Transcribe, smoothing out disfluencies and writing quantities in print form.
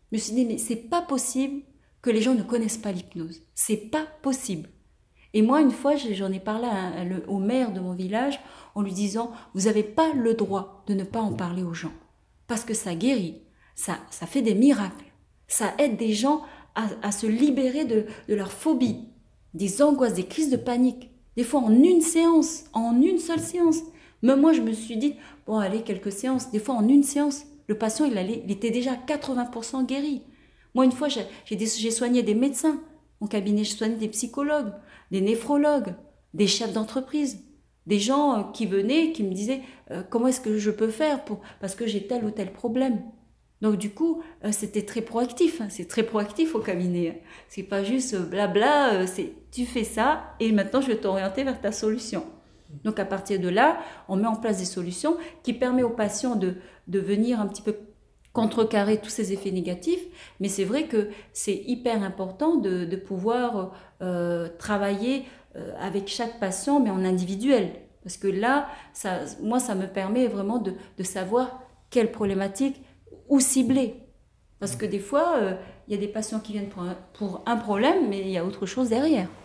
Je me suis dit, mais c'est pas possible que les gens ne connaissent pas l'hypnose. C'est pas possible. Et moi, une fois, j'en ai parlé au maire de mon village en lui disant, vous n'avez pas le droit de ne pas en parler aux gens. Parce que ça guérit, ça fait des miracles. Ça aide des gens à se libérer de leurs phobies, des angoisses, des crises de panique. Des fois en une séance, en une seule séance. Même moi, je me suis dit, bon, allez, quelques séances. Des fois en une séance, le patient, il était déjà à 80% guéri. Moi, une fois, j'ai soigné des médecins. Mon cabinet, je soignais des psychologues, des néphrologues, des chefs d'entreprise, des gens qui venaient, qui me disaient comment est-ce que je peux faire parce que j'ai tel ou tel problème. Donc du coup, c'était très proactif, hein, c'est très proactif au cabinet. Hein. C'est pas juste blabla, c'est tu fais ça et maintenant je vais t'orienter vers ta solution. Donc à partir de là, on met en place des solutions qui permettent aux patients de venir un petit peu contrecarrer tous ces effets négatifs, mais c'est vrai que c'est hyper important de pouvoir travailler avec chaque patient, mais en individuel. Parce que là, moi, ça me permet vraiment de savoir quelle problématique ou cibler. Parce que des fois, il y a des patients qui viennent pour un problème, mais il y a autre chose derrière.